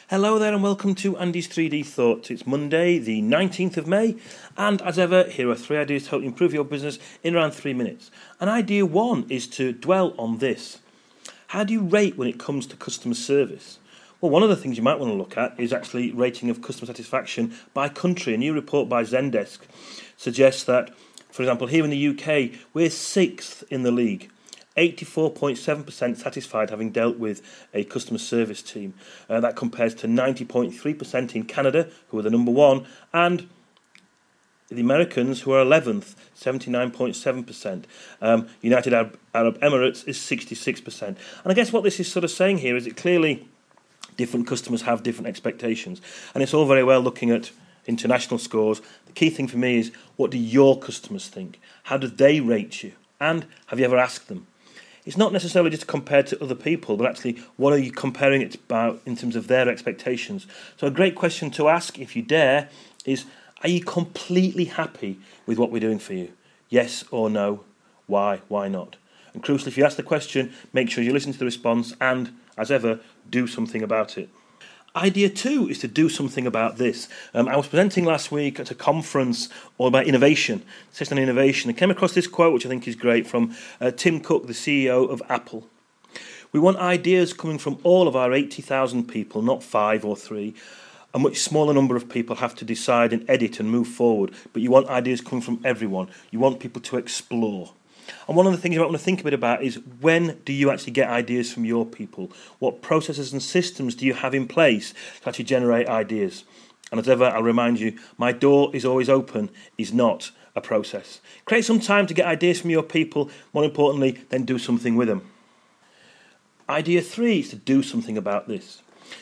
Hello there and welcome to Andy's 3D Thoughts. It's Monday, the 19th of May, and as ever, here are 3 ideas to help you improve your business in around 3 minutes. And idea 1 is to dwell on this. How do you rate when it comes to customer service? Well, one of the things you might want to look at is actually rating of customer satisfaction by country. A new report by Zendesk suggests that, for example, here in the UK, we're 6th in the league. 84.7% satisfied having dealt with a customer service team. That compares to 90.3% in Canada, who are the number one, and the Americans, who are 11th, 79.7%. United Arab Emirates is 66%. And I guess what this is sort of saying here is that clearly different customers have different expectations. And it's all very well looking at international scores. The key thing for me is, what do your customers think? How do they rate you? And have you ever asked them? It's not necessarily just compared to other people, but actually what are you comparing it about in terms of their expectations? So a great question to ask, if you dare, is, are you completely happy with what we're doing for you? Yes or no? Why? Why not? And crucially, if you ask the question, make sure you listen to the response and, as ever, do something about it. Idea 2 is to do something about this. I was presenting last week at a conference all about innovation, session on innovation, and came across this quote, which I think is great, from Tim Cook, the CEO of Apple. We want ideas coming from all of our 80,000 people, not 5 or 3. A much smaller number of people have to decide and edit and move forward, but you want ideas coming from everyone. You want people to explore. And one of the things you might want to think a bit about is, when do you actually get ideas from your people? What processes and systems do you have in place to actually generate ideas? And as ever, I'll remind you, my door is always open is not a process. Create some time to get ideas from your people. More importantly, then do something with them. Idea 3 is to do something about this.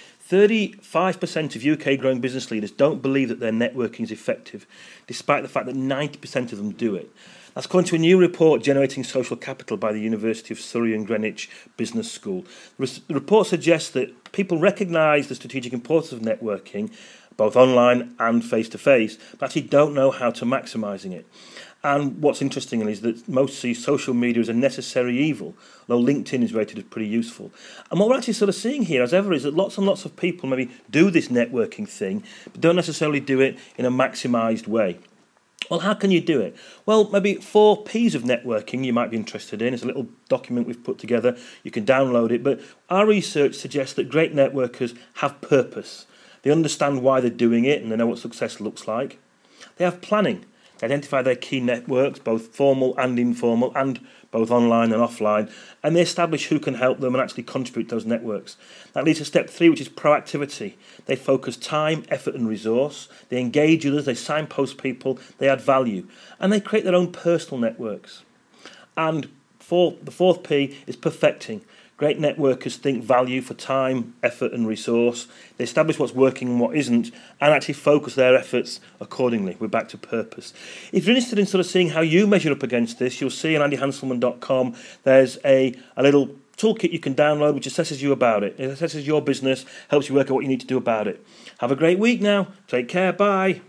35% of UK growing business leaders don't believe that their networking is effective, despite the fact that 90% of them do it. That's according to a new report, Generating Social Capital, by the University of Surrey and Greenwich Business School. The report suggests that people recognise the strategic importance of networking, both online and face-to-face, but actually don't know how to maximising it. And what's interesting is that most see social media as a necessary evil, although LinkedIn is rated as pretty useful. And what we're actually sort of seeing here, as ever, is that lots and lots of people maybe do this networking thing, but don't necessarily do it in a maximised way. Well, how can you do it? Well, maybe 4 P's of networking you might be interested in. It's a little document we've put together. You can download it. But our research suggests that great networkers have purpose. They understand why they're doing it and they know what success looks like. They have planning. They identify their key networks, both formal and informal, and both online and offline, and they establish who can help them and actually contribute to those networks. That leads to step 3, which is proactivity. They focus time, effort and resource. They engage others, they signpost people, they add value, and they create their own personal networks. And the 4th P is perfecting. Great networkers think value for time, effort and resource. They establish what's working and what isn't, and actually focus their efforts accordingly. We're back to purpose. If you're interested in sort of seeing how you measure up against this, you'll see on andyhanselman.com there's a little toolkit you can download which assesses you about it. It assesses your business, helps you work out what you need to do about it. Have a great week now. Take care. Bye.